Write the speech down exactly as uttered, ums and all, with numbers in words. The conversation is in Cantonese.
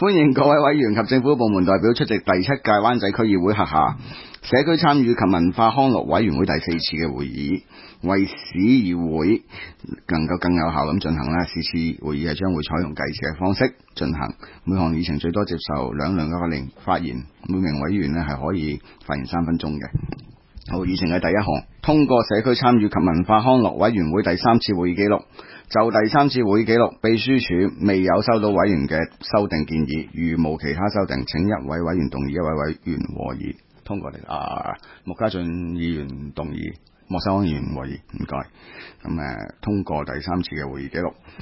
歡迎各位委員及政府部門代表出席第七屆灣仔區議會轄下社區參與及文化康樂委員會第四次嘅會議。為使議會能夠更有效咁進行呢，是次會議係將會採用計時嘅方式進行，每項議程最多接受兩輪嘅發言發言，每名委員呢係可以發言三分鐘嘅。好，議程嘅第一項，通過社區參與及文化康樂委員會第三次會議記錄。就第三次會議記錄，秘書處未有收到委員嘅修訂建議，如無其他修訂，請一位委員動議，一位委員和議通過嚟。啊，穆家俊議員動議，莫秀安議員和議，唔該。咁誒，通過第三次嘅會議記錄。